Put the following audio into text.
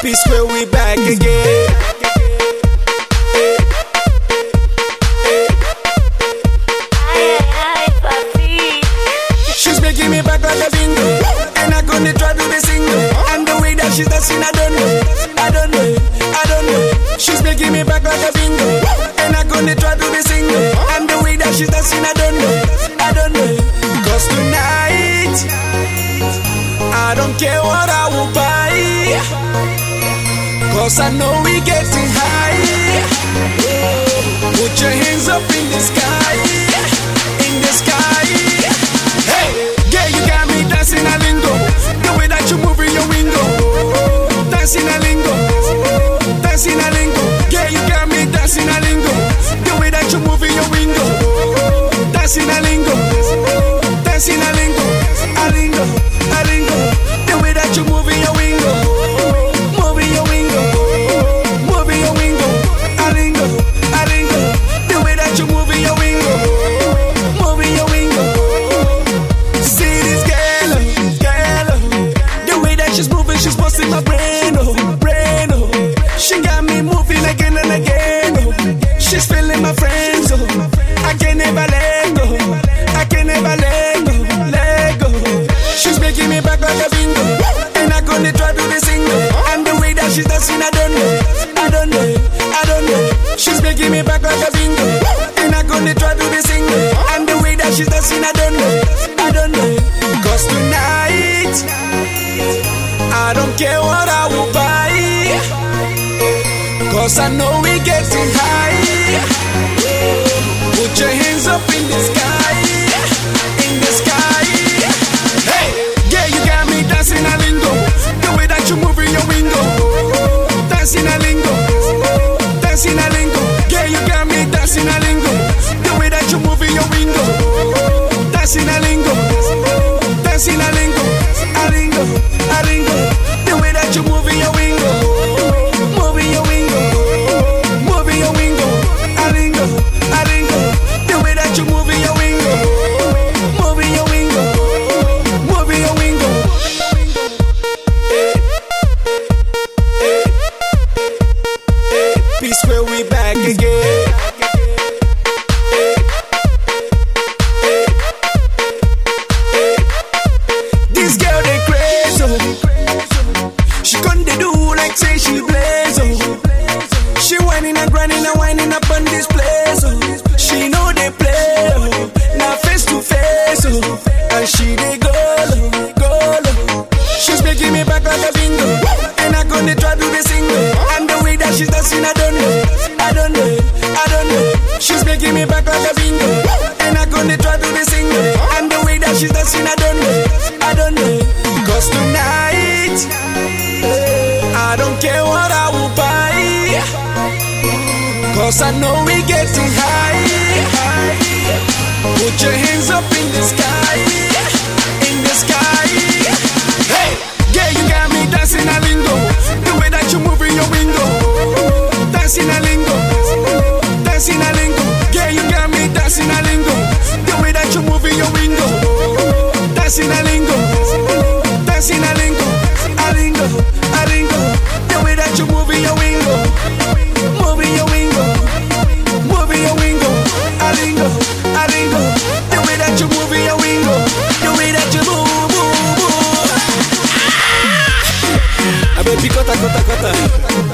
P-Square, we back again. She's making me back like a bingo, and I'm gonna try to be single. And the way that she's dancing, I don't know. She's making me back like a bingo, and I'm gonna try to be single. And the way that she's dancing, I don't know. Cause tonight, I don't care what I will buy, cause I know we getting high. Put your hands up in the sky, in the sky. Hey, yeah, you got me dancing a lingo, the way that you move in your window. Dancing a lingo, dancing a lingo. Yeah, you got me dancing a lingo, the way that you move in your window. Dancing a lingo, dancing a lingo, a lingo, a lingo. The way that you move in your window, move in your window, move in your window. A lingo, a lingo. The way that you move in your window, move in your window. See this girl, the way that she's moving, she's busting my brain, oh. She got me moving again and again, oh. She's feeling my friends, oh. I can never let go, I can never let go. She's making me back like a bingo, and I'm gonna try to be single. And the way that she's dancing, I don't know. She's making me back like a bingo, and I'm gonna try to be single. And the way that she's dancing, I don't know. Cause tonight, I don't care what I will buy, cause I know we getting high. Put your hands up in the sky, in the sky. Hey, yeah, you got me dancing a lingo, the way that you move in your window. Dancing a lingo, dancing a lingo. Yeah, you got me dancing a lingo, the way that you move in your window. Dancing a lingo, dancing a lingo, a lingo, a lingo. The way that you move in your window, move in your window, move in your window. A lingo, a lingo. The way that you move in your window, move in your window, move in your window. P-Square, we back again. This girl they crazy, oh. She couldn't do like say she blaze, oh. She whining and grinding and winding up on this place, oh. She know they play, oh. Now face to face, oh. And she they go low. She's making me back like a bingo, and I'm gonna try to be single. And the way that she's dancing, I don't know. She's making me back like a bingo, and I'm gonna try to be single. And the way that she's dancing, I don't know. Cause tonight, I don't care what I will buy, cause I know we getting high. Put your hands up in the sky, in the sky. Hey, yeah, you got me dancing a lingo, the way that you move in your window. Dancing a lingo, dancing a lingo. Yeah, you got me dancing a lingo, the way that you move in your window. Dancing a lingo, dancing a lingo, a lingo, a lingo. The way that you move in your window, move in your window, move in your window. A lingo, a lingo. The way that you move in your window, the way that you move. I bet you kota.